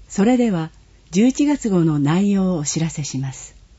それでは11月号の内容をお知らせします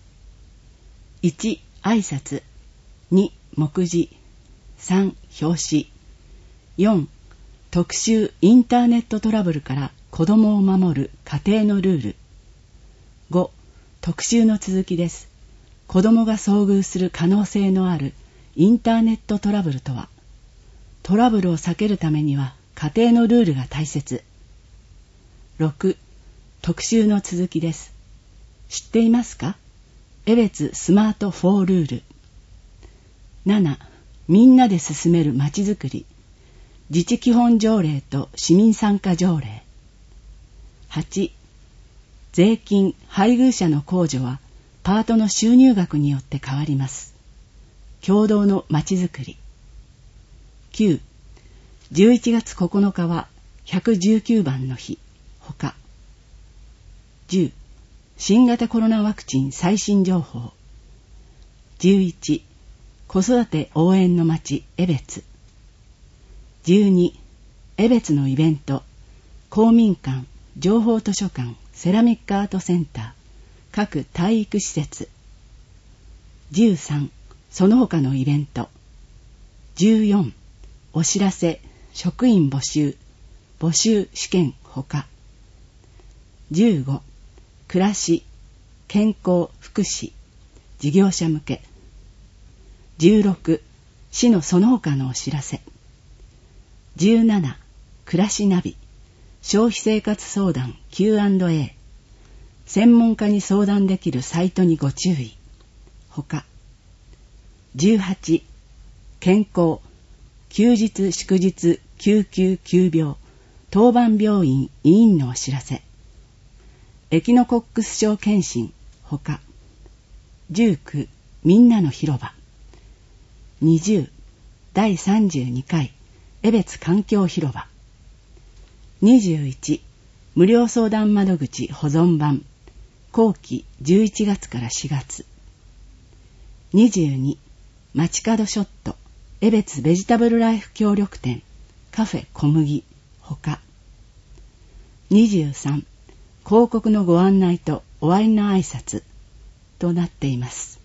。1、挨拶。2、目次。3、表紙。4、特集インターネットトラブルから子どもを守る家庭のルール。5、特集の続きです。子どもが遭遇する可能性のあるインターネットトラブルとは。トラブルを避けるためには家庭のルールが大切。6、特集の続きです。知っていますか？江別スマート4ルール。7、みんなで進めるまちづくり。自治基本条例と市民参加条例。8、税金・配偶者の控除はパートの収入額によって変わります。共同のまちづくり。9、11月9日は119番の日。他。10、新型コロナワクチン最新情報。11、子育て応援の街江別。12、江別のイベント、公民館、情報図書館、セラミックアートセンター、各体育施設。13、その他のイベント。14、お知らせ、職員募集、募集試験他。15、暮らし、健康、福祉、事業者向け。16、市のその他のお知らせ。17、暮らしナビ、消費生活相談 Q&A、専門家に相談できるサイトにご注意。他。18、健康、休日祝日救急急病、当番病院医院のお知らせ。エキノコックス症検診、他。19、みんなの広場。20、第32回江別環境広場。21、無料相談窓口保存版、後期11月から4月。22、街角ショット、江別ベジタブルライフ協力店、カフェ小麦、他。23、広告のご案内と終わりの挨拶となっています。